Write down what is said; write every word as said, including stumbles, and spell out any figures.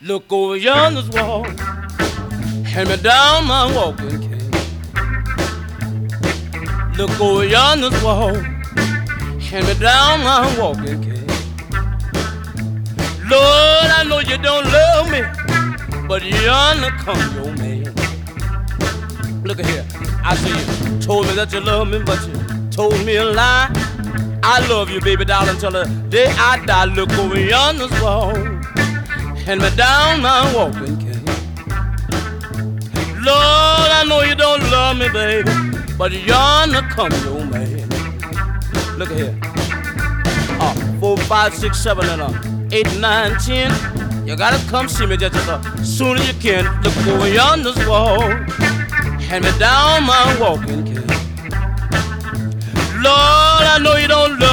Look over yonder's wall, hand me down my walking cane. Look over yonder's wall, hand me down my walking cane. Lord, I know you don't love me, but yonder come your man. Look at here, I see you told me that you love me, but you told me a lie. I love you, baby doll, until the day I die. Look over yonder's wall, hand me down my walking cane. Lord, I know you don't love me, baby, but yonder come your man. Look at here. Uh, four, five, six, seven, and uh, eight, nine, ten. You gotta come see me just as uh, soon as you can. Look over yonder's wall, hand me down my walking cane. Lord, I know you don't love